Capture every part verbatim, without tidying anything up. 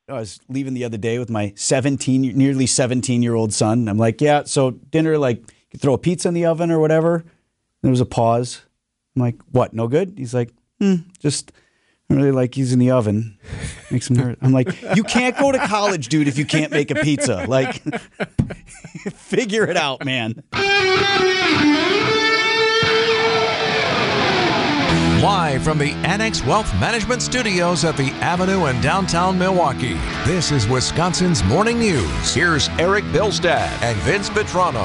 I was leaving the other day with my seventeen, nearly seventeen-year-old son. I'm like, yeah, so dinner, like, you throw a pizza in the oven or whatever. And there was a pause. I'm like, what, no good? He's like, hmm, just I really like using the oven. Makes him hurt. I'm like, you can't go to college, dude, if you can't make a pizza. Like, figure it out, man. Live from the Annex Wealth Management Studios at the Avenue in downtown Milwaukee, this is Wisconsin's Morning News. Here's Eric Bilstad and Vince Petrano.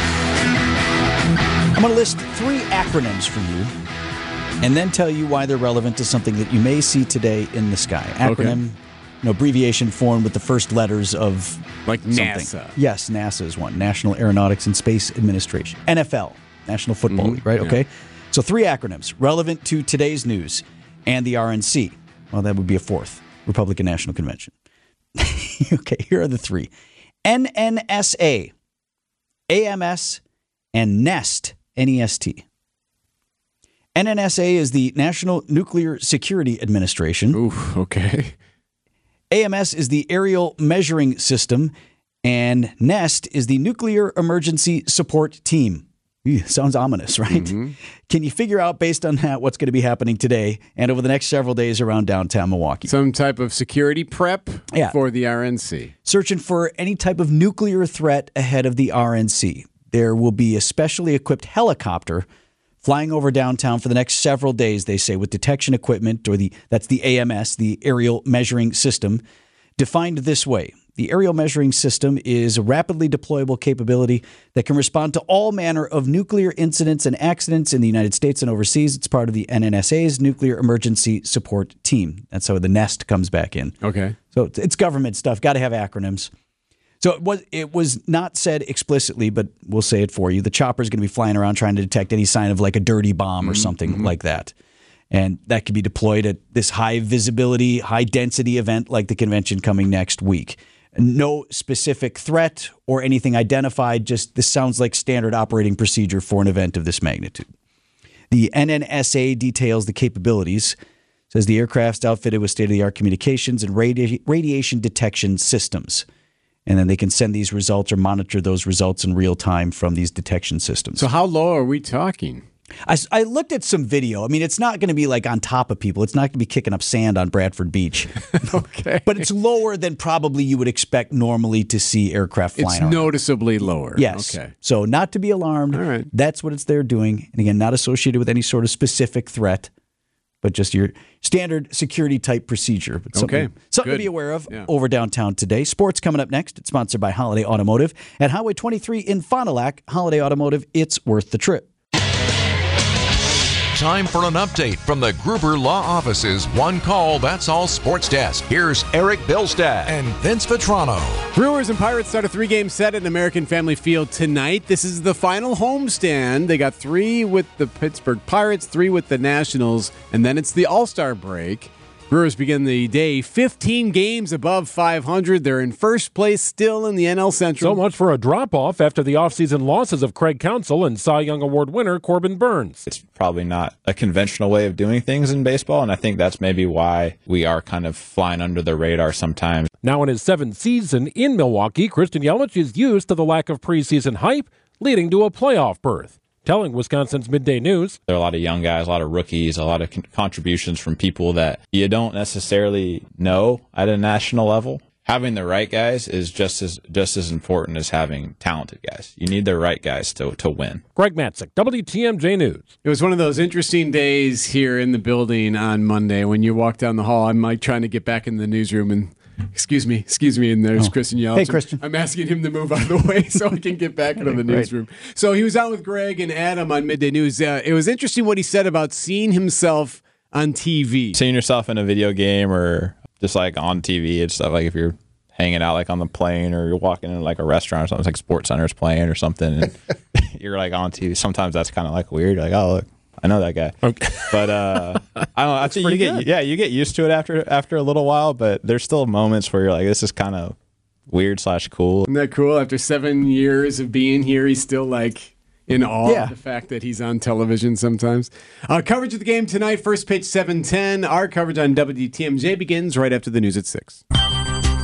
I'm going to list three acronyms for you and then tell you why they're relevant to something that you may see today in the sky. Acronym, okay. you know, abbreviation formed with the first letters of like something. NASA. Yes, NASA is one. National Aeronautics and Space Administration. N F L, National Football League, mm-hmm. right? Okay. Yeah. So three acronyms relevant to today's news and the R N C. Well, that would be a fourth, Republican National Convention. Okay, here are the three. N N S A, A M S, and NEST, N E S T. N N S A is the National Nuclear Security Administration. Ooh, okay. A M S is the Aerial Measuring System, and NEST is the Nuclear Emergency Support Team. Ew, sounds ominous, right? Mm-hmm. Can you figure out, based on that, what's going to be happening today and over the next several days around downtown Milwaukee? Some type of security prep yeah. for the R N C. Searching for any type of nuclear threat ahead of the R N C. There will be a specially equipped helicopter flying over downtown for the next several days, they say, with detection equipment, or the that's the A M S, the Aerial Measuring System, defined this way. The Aerial Measuring System is a rapidly deployable capability that can respond to all manner of nuclear incidents and accidents in the United States and overseas. It's part of the N N S A's Nuclear Emergency Support Team. That's how the NEST comes back in. Okay. So it's government stuff. Got to have acronyms. So it was it was not said explicitly, but we'll say it for you. The chopper is going to be flying around trying to detect any sign of like a dirty bomb or mm-hmm. something like that. And that could be deployed at this high visibility, high density event like the convention coming next week. No specific threat or anything identified. Just this sounds like standard operating procedure for an event of this magnitude. The N N S A details the capabilities. Says the aircraft's outfitted with state-of-the-art communications and radi- radiation detection systems. And then they can send these results or monitor those results in real time from these detection systems. So how low are we talking? I, I looked at some video. I mean, it's not going to be like on top of people. It's not going to be kicking up sand on Bradford Beach. Okay. But it's lower than probably you would expect normally to see aircraft flying It's around. Noticeably lower. Yes. Okay. So not to be alarmed. All right. That's what it's there doing. And again, not associated with any sort of specific threat, but just your standard security type procedure. But something, okay. Something Good. to be aware of yeah. over downtown today. Sports coming up next. It's sponsored by Holiday Automotive. At Highway twenty-three in Fond du Lac, Holiday Automotive, it's worth the trip. Time for an update from the Gruber Law Office's One Call, That's All Sports Desk. Here's Eric Bilstad and Vince Vetrano. Brewers and Pirates start a three-game set at American Family Field tonight. This is the final homestand. They got three with the Pittsburgh Pirates, three with the Nationals, and then it's the All-Star break. Brewers begin the day fifteen games above five hundred. They're in first place still in the N L Central. So much for a drop-off after the offseason losses of Craig Counsell and Cy Young Award winner Corbin Burns. It's probably not a conventional way of doing things in baseball, and I think that's maybe why we are kind of flying under the radar sometimes. Now in his seventh season in Milwaukee, Christian Yelich is used to the lack of preseason hype, leading to a playoff berth. Telling Wisconsin's Midday News. There are a lot of young guys, a lot of rookies, a lot of con- contributions from people that you don't necessarily know at a national level. Having the right guys is just as just as important as having talented guys. You need the right guys to, to win. Greg Matzik, W T M J News. It was one of those interesting days here in the building on Monday when you walk down the hall. I'm like trying to get back in the newsroom and Excuse me, excuse me, and there's oh. Christian Yelich. Hey, Christian. I'm asking him to move out of the way so I can get back into the newsroom. So he was out with Greg and Adam on Midday News. Uh, it was interesting what he said about seeing himself on T V. Seeing yourself in a video game or just like on T V and stuff, like if you're hanging out like on the plane or you're walking in like a restaurant or something, like Sports Center's playing or something, and you're like on T V. Sometimes that's kind of like weird. You're like, oh, look. I know that guy, okay. But uh, I don't know. I think you get good. yeah, you get used to it after after a little while. But there's still moments where you're like, this is kind of weird slash cool. Isn't that cool? After seven years of being here, he's still like in awe yeah. of the fact that he's on television sometimes. Uh, coverage of the game tonight. First pitch seven ten. Our coverage on W T M J begins right after the news at six.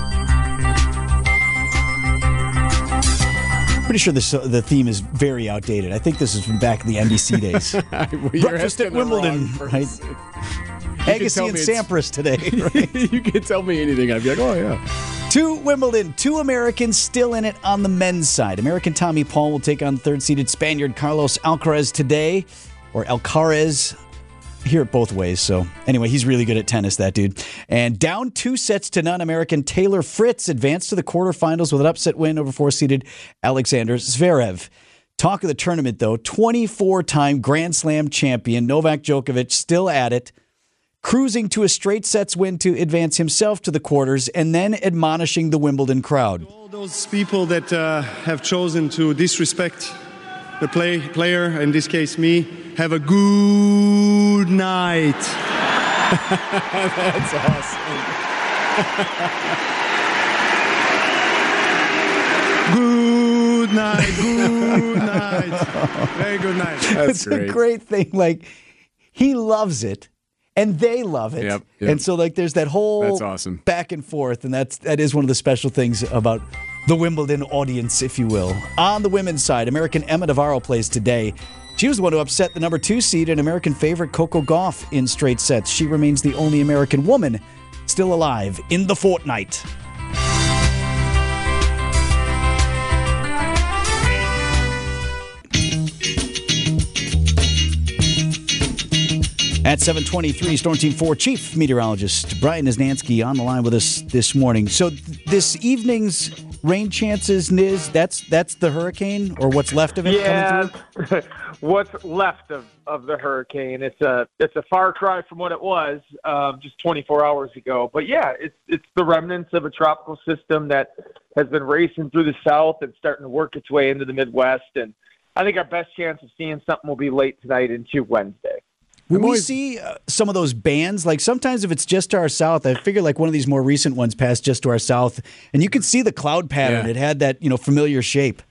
Pretty sure this uh, the theme is very outdated. I think this is from back in the N B C days. You're Breakfast asking at the Wimbledon, wrong right? person. Agassi tell and me it's- Sampras today. Right? You can tell me anything. I'd be like, oh, yeah. To Wimbledon, two Americans still in it on the men's side. American Tommy Paul will take on third-seeded Spaniard Carlos Alcaraz today, or Alcaraz. Hear it both ways. So anyway, he's really good at tennis, that dude. And down two sets to none, American Taylor Fritz advanced to the quarterfinals with an upset win over four-seeded Alexander Zverev. Talk of the tournament, though, twenty-four-time Grand Slam champion Novak Djokovic still at it, cruising to a straight sets win to advance himself to the quarters, and then admonishing the Wimbledon crowd. All those people that uh, have chosen to disrespect the play, player, in this case me, have a good night. That's awesome. Good night, good night. Very good night. That's It's great. a great thing. Like, he loves it, and they love it. Yep, yep. And so, like, there's that whole That's awesome. back and forth, and that's that is one of the special things about the Wimbledon audience, if you will. On the women's side, American Emma Navarro plays today. She was the one who upset the number two seed and American favorite Coco Gauff in straight sets. She remains the only American woman still alive in the fortnight. At seven twenty-three, Storm Team four Chief Meteorologist Brian Isnansky on the line with us this morning. So th- this evening's rain chances, Niz, that's that's the hurricane or what's left of it Yeah, coming through? what's left of, of the hurricane. It's a it's a far cry from what it was um, just twenty-four hours ago. But yeah, it's it's the remnants of a tropical system that has been racing through the south and starting to work its way into the Midwest. And I think our best chance of seeing something will be late tonight into Wednesday. Will I'm we always- see uh, some of those bands? Like sometimes if it's just to our south, I figure like one of these more recent ones passed just to our south, and you could see the cloud pattern. Yeah. It had that, you know, familiar shape.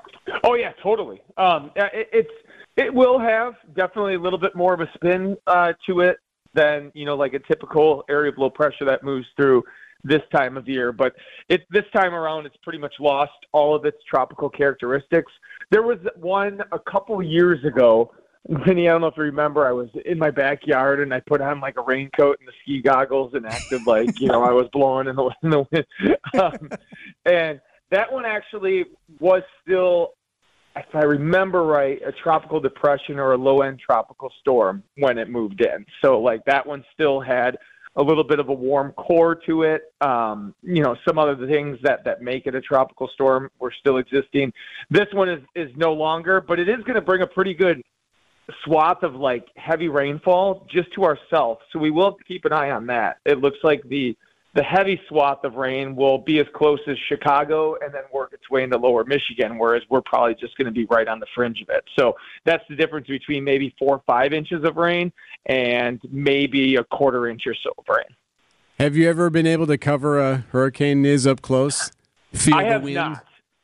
Oh yeah, totally. Um, it, it's it will have definitely a little bit more of a spin uh, to it than you know like a typical area of low pressure that moves through this time of year. But it this time around, it's pretty much lost all of its tropical characteristics. There was one a couple years ago. Vinny, I don't know if you remember, I was in my backyard and I put on like a raincoat and the ski goggles and acted like, you know, I was blowing in the, in the wind. Um, and that one actually was still, if I remember right, a tropical depression or a low-end tropical storm when it moved in. So like that one still had a little bit of a warm core to it. Um, you know, some other things that, that make it a tropical storm were still existing. This one is, is no longer, but it is going to bring a pretty good swath of like heavy rainfall just to our south. So we will have to keep an eye on that. It looks like the the heavy swath of rain will be as close as Chicago and then work its way into lower Michigan, whereas we're probably just going to be right on the fringe of it. So that's the difference between maybe four or five inches of rain and maybe a quarter inch or so of rain. Have you ever been able to cover a hurricane Niz up close? Feel I the have wind? not.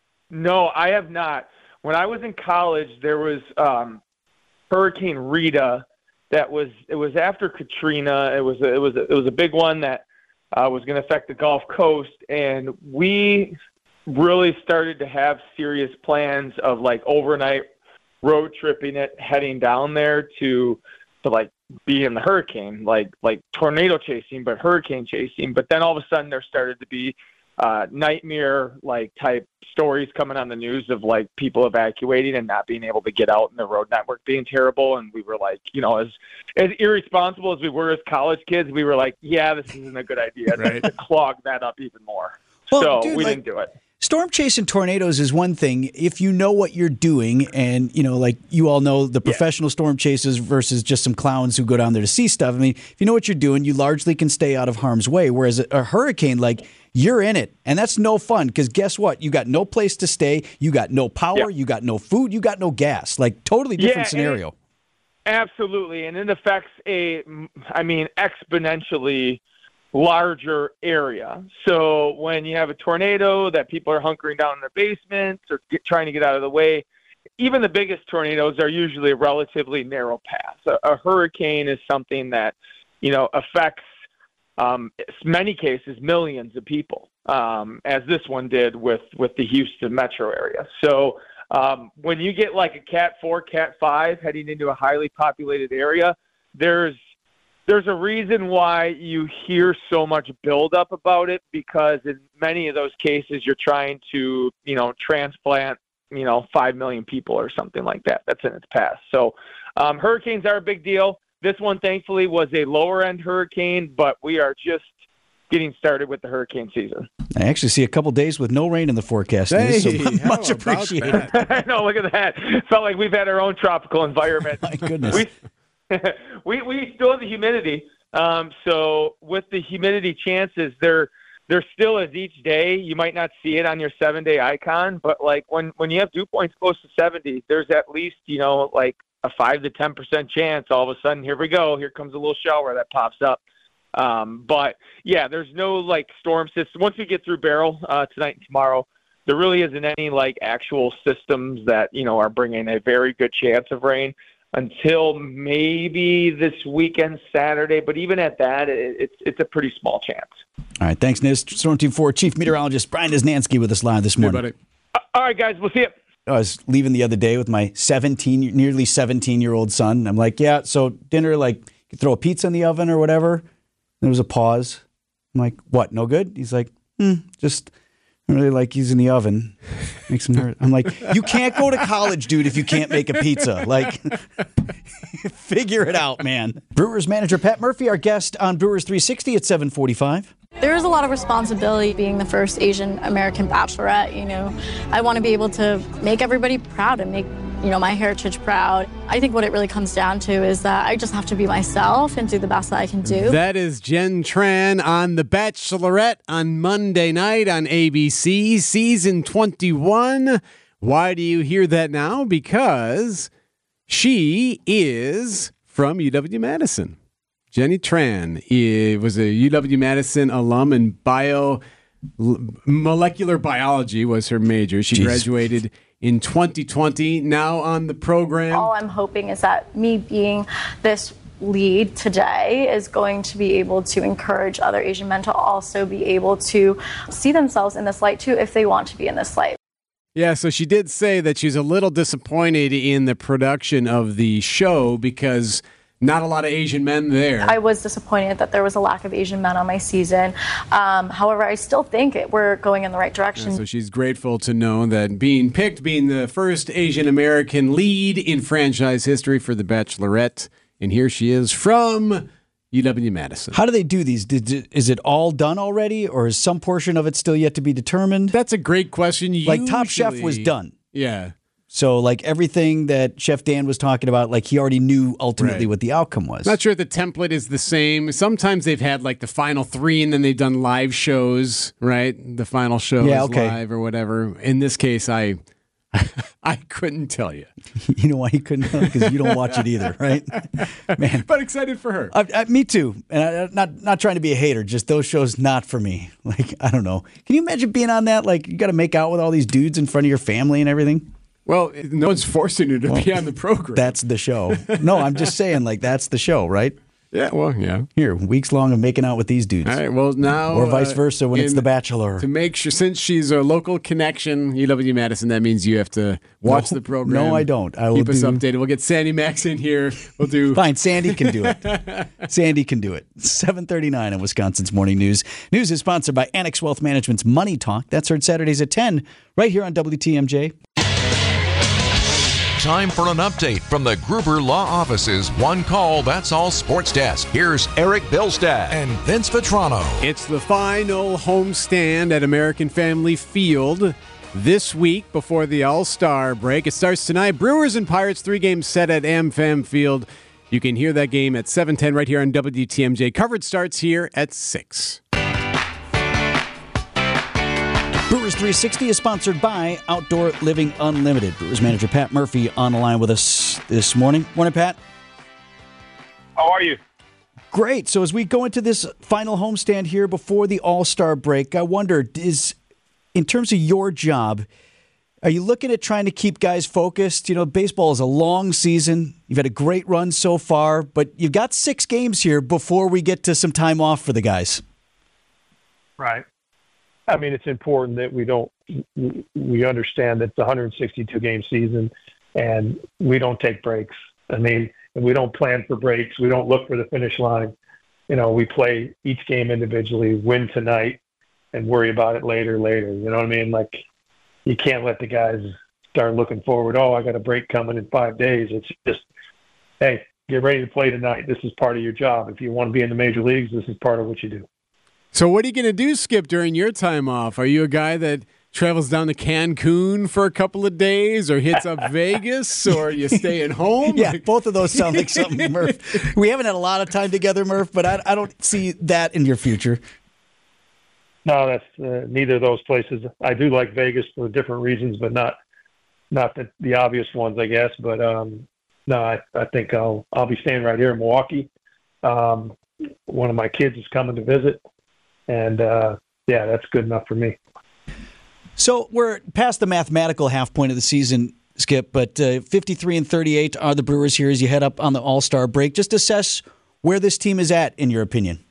No, I have not. When I was in college, there was um, Hurricane Rita. That was it was after Katrina. It was a, it was a, it was a big one that uh, was going to affect the Gulf Coast, and we really started to have serious plans of like overnight road tripping it, heading down there to to like be in the hurricane, like like tornado chasing, but hurricane chasing. But then all of a sudden there started to be uh, nightmare like type stories coming on the news of like people evacuating and not being able to get out and the road network being terrible. And we were like, you know, as as irresponsible as we were as college kids, we were like, yeah, this isn't a good idea Right. to clog that up even more. Well, so dude, we like- didn't do it. Storm chasing tornadoes is one thing if you know what you're doing, and you know, like you all know the professional storm chasers versus just some clowns who go down there to see stuff. I mean, if you know what you're doing, you largely can stay out of harm's way. Whereas a, a hurricane, like you're in it, and that's no fun because guess what? You got no place to stay, you got no power, Yeah. you got no food, you got no gas. Like totally different Yeah, and scenario. it- Absolutely, and it affects a, I mean, exponentially larger area. So when you have a tornado that people are hunkering down in their basements or get, trying to get out of the way, even the biggest tornadoes are usually a relatively narrow path. A, a hurricane is something that, you know, affects, um, in many cases, millions of people. um, as this one did with, with the Houston metro area. So um, when you get like a Cat four, Cat five heading into a highly populated area, there's there's a reason why you hear so much buildup about it, because in many of those cases you're trying to, you know, transplant, you know, five million people or something like that. That's in its past. So um, hurricanes are a big deal. This one, thankfully, was a lower-end hurricane, but we are just getting started with the hurricane season. I actually see a couple days with no rain in the forecast. Hey, so how much about appreciated. that? I know, look at that. Felt like we've had our own tropical environment. My goodness. We, we we still have the humidity. Um, so with the humidity chances, there there still is each day. You might not see it on your seven-day icon, but like when, when you have dew points close to seventy, there's at least, you know, like a five to ten percent chance all of a sudden, here we go, here comes a little shower that pops up. Um, but yeah, there's no like storm system. Once we get through Beryl uh, tonight and tomorrow, there really isn't any like actual systems that, you know, are bringing a very good chance of rain until maybe this weekend, Saturday. But even at that, it, it's it's a pretty small chance. All right, thanks, Niz. Storm Team four Chief Meteorologist Brian Niznansky with us live this morning. Hey, buddy. All right, guys, we'll see you. I was leaving the other day with my seventeen, nearly seventeen-year-old son. I'm like, yeah, so dinner, like, you throw a pizza in the oven or whatever. There was a pause. I'm like, what, no good? He's like, hmm, just really like he's in the oven. Makes him hurt. I'm like, you can't go to college, dude, if you can't make a pizza. Like, figure it out, man. Brewers manager Pat Murphy, our guest on Brewers three sixty at seven forty-five. There is a lot of responsibility being the first Asian American bachelorette. You know, I want to be able to make everybody proud and make, you know, my heritage proud. I think what it really comes down to is that I just have to be myself and do the best that I can do. That is Jen Tran on The Bachelorette on Monday night on A B C, season twenty-one. Why do you hear that now? Because she is from U W-Madison. Jenny Tran was a U W-Madison alum in bio molecular biology was her major. She Jeez. graduated in twenty twenty. Now on the program. All I'm hoping is that me being this lead today is going to be able to encourage other Asian men to also be able to see themselves in this light too, if they want to be in this light. Yeah, so she did say that she's a little disappointed in the production of the show because not a lot of Asian men there. I was disappointed that there was a lack of Asian men on my season. Um, however, I still think it, we're going in the right direction. Yeah, so she's grateful to know that being picked, being the first Asian American lead in franchise history for The Bachelorette. And here she is from U W-Madison. How do they do these? Did, is it all done already, or is some portion of it still yet to be determined? That's a great question. Like Top Usually- Chef was done. Yeah. So, like, everything that Chef Dan was talking about, like, he already knew ultimately Right. what the outcome was. Not sure if the template is the same. Sometimes they've had like the final three and then they've done live shows, right? The final show Yeah, is okay. live or whatever. In this case, I I couldn't tell you. You know why he couldn't? Because you don't watch it either, right? Man. But excited for her. I, I, me too. And I, I'm not not trying to be a hater. Just those shows, not for me. Like, I don't know. Can you imagine being on that? Like, you got to make out with all these dudes in front of your family and everything? Well, no one's forcing you to be on the program. That's the show. No, I'm just saying, like, that's the show, right? Yeah, well, yeah. Here, weeks long of making out with these dudes. All right, well, now... Or vice uh, versa when it's in- The Bachelor. To make sure, since she's a local connection, U W-Madison, that means you have to watch No, the program. no, I don't. I will Keep us do- updated. We'll get Sandy Max in here. We'll do... Fine, Sandy can do it. Sandy can do it. seven thirty-nine on Wisconsin's Morning News. News is sponsored by Annex Wealth Management's Money Talk. That's heard Saturdays at ten, right here on W T M J. Time for an update from the Gruber Law Office's One Call, That's All Sports Desk. Here's Eric Bilstad and Vince Vitrano. It's the final homestand at American Family Field this week before the All-Star break. It starts tonight. Brewers and Pirates, three games set at AmFam Field. You can hear that game at seven ten right here on W T M J. Coverage starts here at six. Brewers three sixty is sponsored by Outdoor Living Unlimited. Brewers manager Pat Murphy on the line with us this morning. Morning, Pat. How are you? Great. So as we go into this final homestand here before the All-Star break, I wonder, is in terms of your job, are you looking at trying to keep guys focused? You know, baseball is a long season. You've had a great run so far, but you've got six games here before we get to some time off for the guys. Right. I mean, it's important that we don't, we understand that it's a one hundred sixty-two game season and we don't take breaks. I mean, we don't plan for breaks. We don't look for the finish line. You know, we play each game individually, win tonight, and worry about it later, later. You know what I mean? Like, you can't let the guys start looking forward. Oh, I got a break coming in five days. It's just, hey, get ready to play tonight. This is part of your job. If you want to be in the major leagues, this is part of what you do. So what are you going to do, Skip, during your time off? Are you a guy that travels down to Cancun for a couple of days or hits up Vegas, or you stay at home? Yeah, both of those sound like something, Murph. We haven't had a lot of time together, Murph, but I, I don't see that in your future. No, that's uh, neither of those places. I do like Vegas for different reasons, but not not the, the obvious ones, I guess. But um, no, I, I think I'll I'll be staying right here in Milwaukee. Um, one of my kids is coming to visit, and uh, yeah, that's good enough for me. So we're past the mathematical half point of the season, Skip, but uh, fifty-three and thirty-eight are the Brewers here as you head up on the All-Star break. Just assess where this team is at, in your opinion.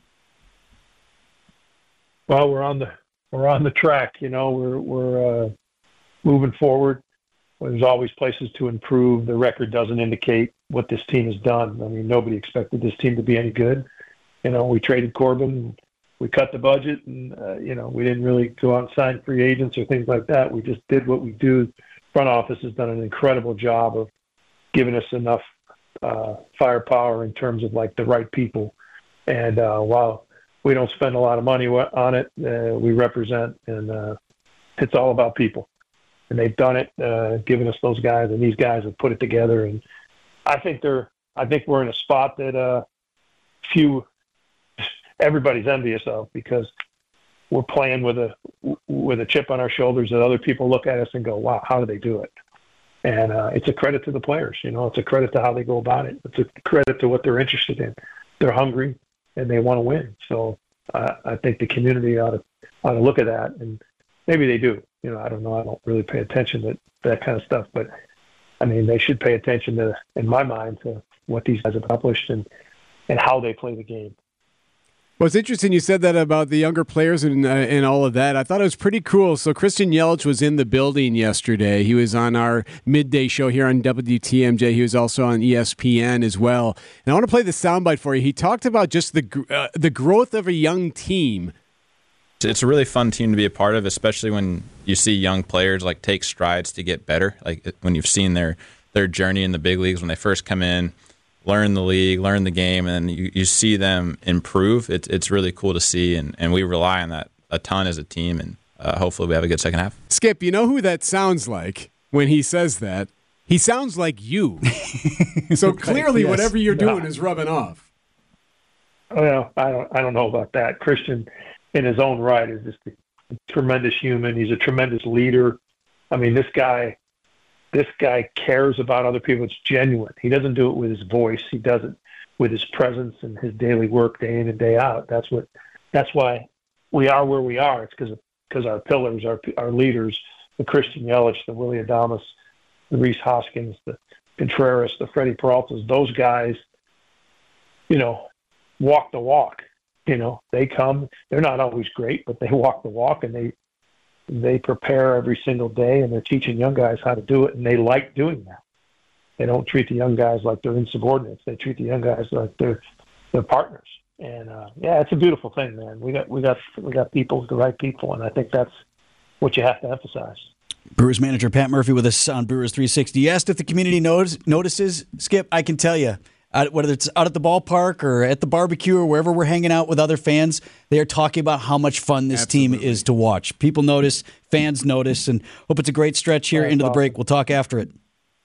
Well, we're on the we're on the track. You know, we're we're uh, moving forward. There's always places to improve. The record doesn't indicate what this team has done. I mean, nobody expected this team to be any good. You know, we traded Corbin. We cut the budget, and, uh, you know, we didn't really go out and sign free agents or things like that. We just did what we do. Front office has done an incredible job of giving us enough uh, firepower in terms of, like, the right people. And uh, while we don't spend a lot of money on it, uh, we represent, and uh, it's all about people. And they've done it, uh, giving us those guys, and these guys have put it together. And I think they're, I think we're in a spot that uh, few – everybody's envious of, because we're playing with a with a chip on our shoulders that other people look at us and go, wow, how do they do it? And uh, it's a credit to the players. You know, it's a credit to how they go about it. It's a credit to what they're interested in. They're hungry and they want to win. So uh, I think the community ought to ought to look at that, and maybe they do. You know, I don't know. I don't really pay attention to that kind of stuff, but I mean, they should pay attention to, in my mind, to what these guys have accomplished and and how they play the game. Well, it's interesting you said that about the younger players and uh, and all of that. I thought it was pretty cool. So Christian Yelich was in the building yesterday. He was on our midday show here on W T M J. He was also on E S P N as well. And I want to play the soundbite for you. He talked about just the uh, the growth of a young team. It's a really fun team to be a part of, especially when you see young players like take strides to get better. Like when you've seen their their journey in the big leagues when they first come in, learn the league, learn the game, and you, you see them improve. It's it's really cool to see, and, and we rely on that a ton as a team, and uh, hopefully we have a good second half. Skip, you know who that sounds like when he says that? He sounds like you. So clearly yes. Whatever you're doing no. is rubbing off. Well, I don't I don't know about that. Christian, in his own right, is just a tremendous human. He's a tremendous leader. I mean, this guy... This guy cares about other people. It's genuine. He doesn't do it with his voice. He does it with his presence and his daily work, day in and day out. That's what. That's why we are where we are. It's because because our pillars, our our leaders, the Christian Yelich, the Willy Adames, the Rhys Hoskins, the Contreras, the Freddie Peraltas. Those guys, you know, walk the walk. You know, they come. They're not always great, but they walk the walk, and they. They prepare every single day, and they're teaching young guys how to do it, and they like doing that. They don't treat the young guys like they're insubordinates. They treat the young guys like they're they're partners. And uh, yeah, it's a beautiful thing, man. We got we got we got people, the right people, and I think that's what you have to emphasize. Brewers manager Pat Murphy with us on Brewers three sixty. You asked if the community notice, notices, Skip. I can tell you. Uh, whether it's out at the ballpark or at the barbecue or wherever we're hanging out with other fans, they are talking about how much fun this Absolutely. team is to watch. People notice, fans notice, and hope it's a great stretch here That's into awesome. the break. We'll talk after it.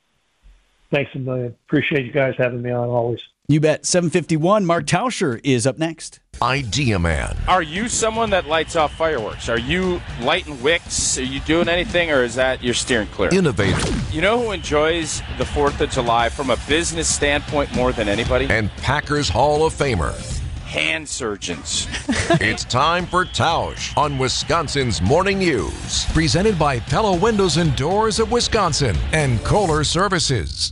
Thanks a million. Appreciate you guys having me on always. You bet. seven fifty-one, Mark Tauscher is up next. Idea Man. Are you someone that lights off fireworks? Are you lighting wicks? Are you doing anything, or is that you're steering clear? Innovative. You know who enjoys the fourth of July from a business standpoint more than anybody? And Packers Hall of Famer. Hand surgeons. It's time for Tausch on Wisconsin's Morning News. Presented by Pella Windows and Doors of Wisconsin and Kohler Services.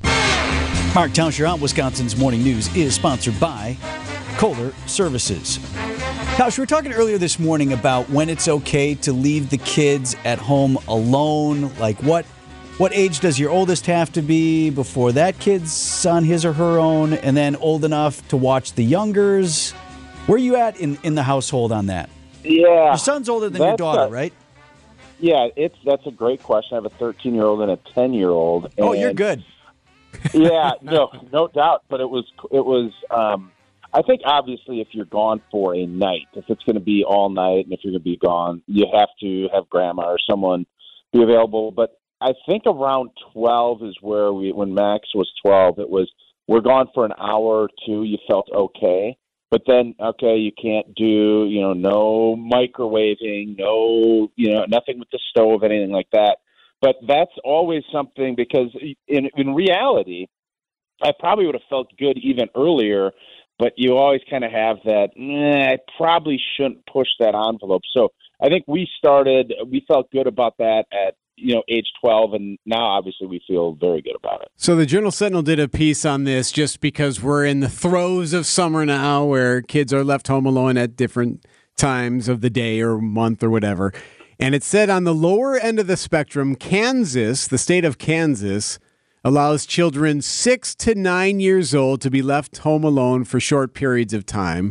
Mark Tauscher on Wisconsin's Morning News is sponsored by Kohler Services. Tausch, we were talking earlier this morning about when it's okay to leave the kids at home alone. Like what what age does your oldest have to be before that kid's on his or her own, and then old enough to watch the youngers? Where are you at in, in the household on that? Yeah. Your son's older than your daughter, a, right? Yeah, it's that's a great question. I have a thirteen-year-old and a ten-year-old. Oh, you're good. Yeah, no, no doubt. But it was it was. Um, I think obviously if you're gone for a night, if it's going to be all night, and if you're going to be gone, you have to have grandma or someone be available. But I think around twelve is where we, when Max was twelve, it was we're gone for an hour or two. You felt okay. But then, okay, you can't do, you know, no microwaving, no, you know, nothing with the stove, anything like that. But that's always something because in in reality, I probably would have felt good even earlier, but you always kind of have that, eh, I probably shouldn't push that envelope. So I think we started, we felt good about that at, you know, age twelve, and now obviously we feel very good about it. So the Journal Sentinel did a piece on this just because we're in the throes of summer now where kids are left home alone at different times of the day or month or whatever. And it said on the lower end of the spectrum, Kansas, the state of Kansas, allows children six to nine years old to be left home alone for short periods of time.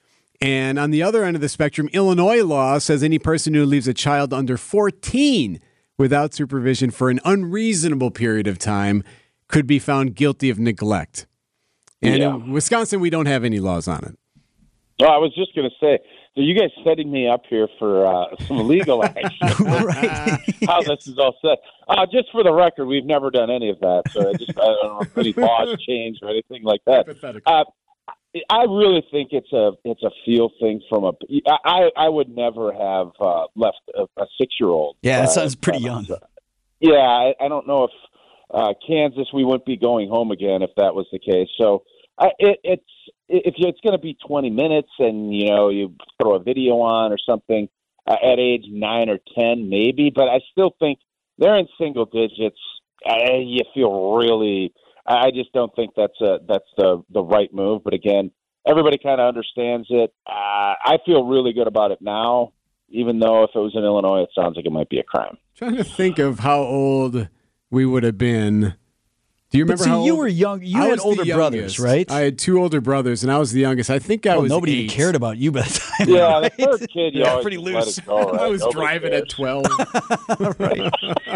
And on the other end of the spectrum, Illinois law says any person who leaves a child under fourteen without supervision for an unreasonable period of time could be found guilty of neglect. And Yeah. in Wisconsin, we don't have any laws on it. Oh, I was just going to say, so you guys setting me up here for uh, some legal action. Right. How this is all set. Uh, just for the record, we've never done any of that. So I just I don't know if any laws change or anything like that. Uh, I really think it's a it's a feel thing from a. I I would never have uh, left a, a six year old. Yeah, that uh, sounds pretty young. Yeah, I, I don't know if uh, Kansas we wouldn't be going home again if that was the case. So I, it, it's if it's going to be twenty minutes and you know you throw a video on or something uh, at age nine or ten maybe, but I still think they're in single digits. Uh, you feel really. I just don't think that's a, that's the the right move. But again, everybody kind of understands it. Uh, I feel really good about it now, even though if it was in Illinois, it sounds like it might be a crime. Trying to think of how old we would have been. Do you remember But see, how you old? were young. You I had was the older brothers, youngest. right? I had two older brothers, and I was the youngest. I think I Well, was nobody eight. even cared about you by the time. Yeah, right? the third kid, you Yeah, always pretty just let loose. it go, right? I was Nobody driving cares. at twelve. right.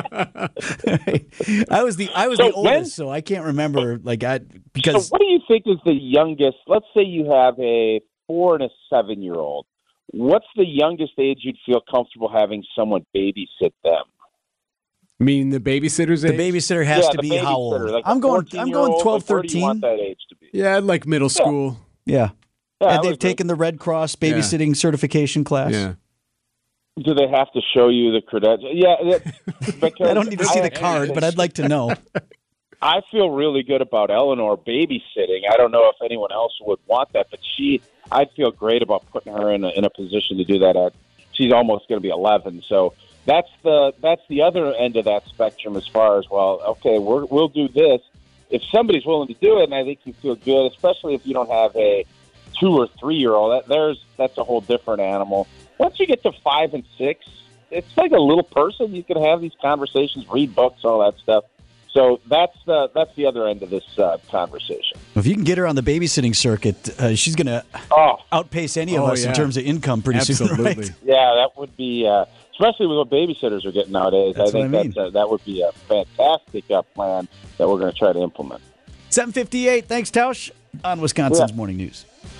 I was the I was So the oldest, when- so I can't remember. Like I because So what do you think is the youngest? Let's say you have a four and a seven year old. What's the youngest age you'd feel comfortable having someone babysit them? I mean, the babysitter's the age? babysitter has Yeah, to the be how old? babysitter, like I'm a going. I'm going fourteen-year-old, twelve, like, where do you want thirteen. that age to be? Yeah, like middle school. Yeah. Yeah, I and would they've agree. taken the Red Cross babysitting certification class. Yeah. Do they have to show you the credentials? Yeah, that, because I don't need to see the I- card, but I'd like to know. I feel really good about Eleanor babysitting. I don't know if anyone else would want that, but she, I'd feel great about putting her in a, in a position to do that. At she's almost going to be eleven, so that's the that's the other end of that spectrum as far as well. Okay, we're, we'll do this if somebody's willing to do it, and I think you feel good, especially if you don't have a two or three year old. That there's that's a whole different animal. Once you get to five and six, it's like a little person. You can have these conversations, read books, all that stuff. So that's the that's the other end of this uh, conversation. If you can get her on the babysitting circuit, uh, she's going to Oh, outpace any of Oh, us yeah. in terms of income pretty soon. Absolutely. Right? yeah, that would be, uh, especially with what babysitters are getting nowadays. That's I think what I mean. that's a, that would be a fantastic uh, plan that we're going to try to implement. seven fifty-eight. Thanks, Tausch, on Wisconsin's Yeah. Morning News.